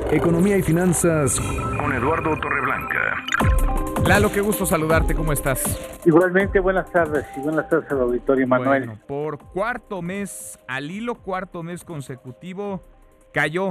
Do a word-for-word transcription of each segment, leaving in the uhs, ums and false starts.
Economía y finanzas con Eduardo Torreblanca. Lalo, qué gusto saludarte, ¿cómo estás? Igualmente, buenas tardes y buenas tardes al auditorio, Manuel. Bueno, por cuarto mes, al hilo cuarto mes consecutivo, cayó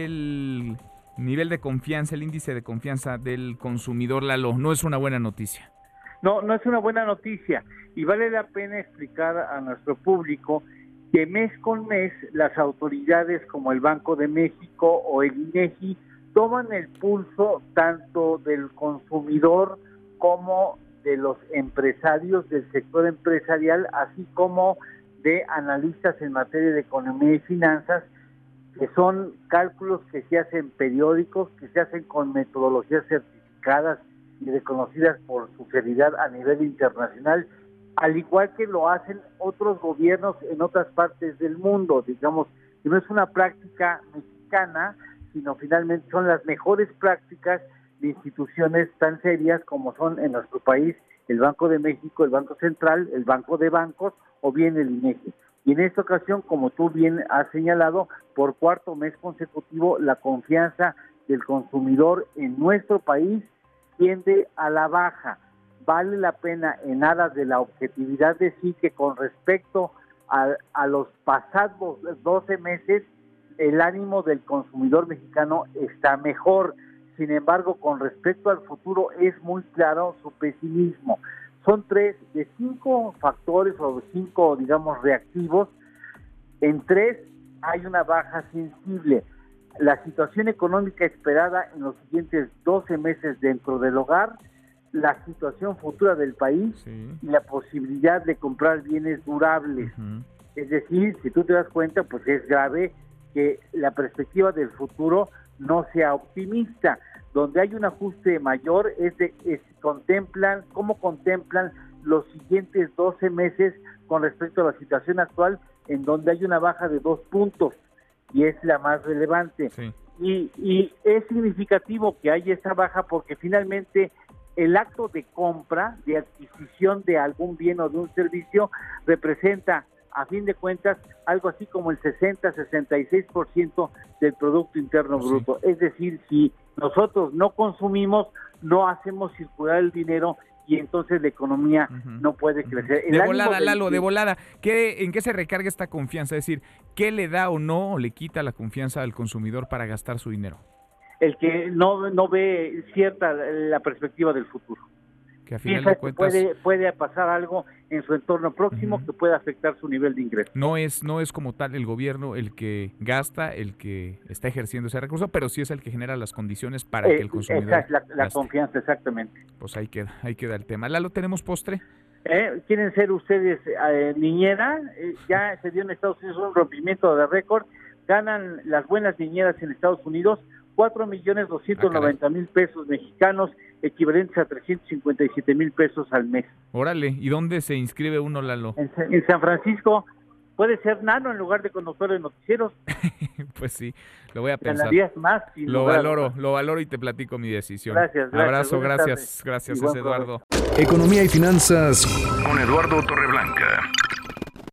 el nivel de confianza, el índice de confianza del consumidor, Lalo. No es una buena noticia. No, no es una buena noticia y vale la pena explicar a nuestro público que mes con mes las autoridades como el Banco de México o el INEGI toman el pulso tanto del consumidor como de los empresarios del sector empresarial, así como de analistas en materia de economía y finanzas, que son cálculos que se hacen periódicos, que se hacen con metodologías certificadas y reconocidas por su seriedad a nivel internacional, al igual que lo hacen otros gobiernos en otras partes del mundo. Digamos, que no es una práctica mexicana, sino finalmente son las mejores prácticas de instituciones tan serias como son en nuestro país el Banco de México, el Banco Central, el Banco de Bancos o bien el INEGI. Y en esta ocasión, como tú bien has señalado, por cuarto mes consecutivo, la confianza del consumidor en nuestro país tiende a la baja. Vale la pena, en aras de la objetividad, decir que con respecto a, a los pasados doce meses, el ánimo del consumidor mexicano está mejor. Sin embargo, con respecto al futuro, es muy claro su pesimismo. Son tres de cinco factores o cinco, digamos, reactivos. En tres hay una baja sensible. La situación económica esperada en los siguientes doce meses dentro del hogar, la situación futura del país, sí, y la posibilidad de comprar bienes durables. Uh-huh. Es decir, si tú te das cuenta, pues es grave que la perspectiva del futuro no sea optimista. Donde hay un ajuste mayor es de es, contemplan, cómo contemplan los siguientes doce meses con respecto a la situación actual, en donde hay una baja de dos puntos, y es la más relevante. Sí. Y, y es significativo que haya esa baja porque finalmente el acto de compra, de adquisición de algún bien o de un servicio, representa, a fin de cuentas, algo así como el sesenta a sesenta y seis por ciento del Producto Interno sí. Bruto. Es decir, si nosotros no consumimos, no hacemos circular el dinero y entonces la economía uh-huh. no puede crecer. Uh-huh. De volada, del... Lalo, de volada, ¿qué, ¿en qué se recarga esta confianza? Es decir, ¿qué le da o no o le quita la confianza al consumidor para gastar su dinero? El que no, no ve cierta la perspectiva del futuro. Que a final de cuentas puede, puede pasar algo en su entorno próximo uh-huh. que pueda afectar su nivel de ingreso. No es, no es como tal el gobierno el que gasta, el que está ejerciendo ese recurso, pero sí es el que genera las condiciones para eh, que el consumidor exacto, la, la confianza, exactamente. Pues ahí queda, ahí queda el tema. ¿Lalo, tenemos postre? Eh, ¿Quieren ser ustedes eh, niñera? Eh, ya se dio en Estados Unidos un rompimiento de récord. Ganan las buenas niñeras en Estados Unidos cuatro millones doscientos noventa mil pesos mexicanos, equivalentes a trescientos cincuenta y siete mil pesos al mes. Órale, ¿y dónde se inscribe uno, Lalo? En, en San Francisco. Puede ser nano en lugar de conductor de noticieros. Pues sí, lo voy a pensar. Más lo valoro, lo valoro y te platico mi decisión. Gracias, gracias. Abrazo, gracias, gracias, es Eduardo. Economía y finanzas con Eduardo Torreblanca.